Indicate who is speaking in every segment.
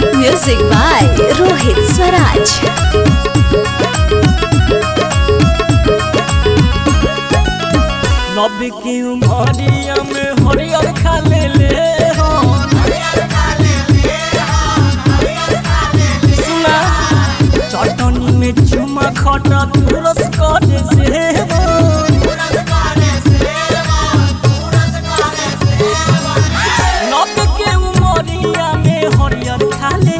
Speaker 1: Music by Rohit Swaraj.
Speaker 2: नब्बे की उमरिया में हरियर खा ले हो सुना चटनी में चुमा खटा तुरस करे से नब्बे के उमरिया में हरियर खा ले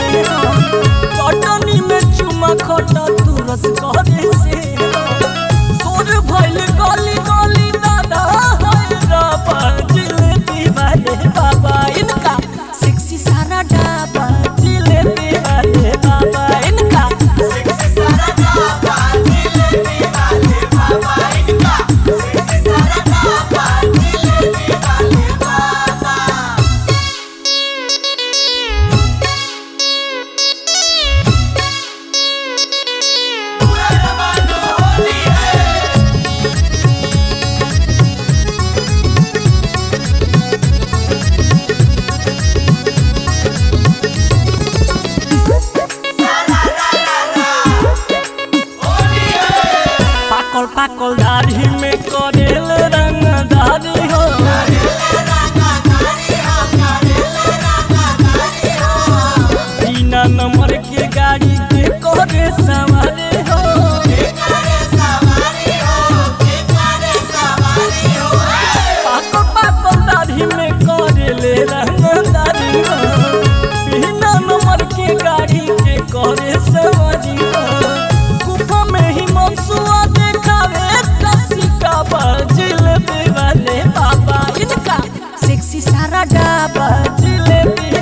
Speaker 2: चटनी में चुमा खटा तुरस करे से सोर भइल गली गली दादा हैरा जिलेबी वाले बाबा इनका सेक्सी सारा डाबा जिलेबी वाले बाबा इनका सेक्सी सारा डाबा जिलेबी वाले बाबा इनका सेक्सी सारा डाबा जिलेबी वाले बाबा। पूरा रवाना होली है पाकल पाकल दाढ़ी में करेल रंगदारी हो बिना नंबर के गाड़ी के करे सवारी हो पाकल पाकल दाढ़ी में करेल रंगदारी हो बिना नंबर के गाड़ी के करे सवारी हो गुफा में ही मनसुआ देखावे रसिका जिलेबी वाले बाबा इनका सेक्सी सारा डाबा जिलेबी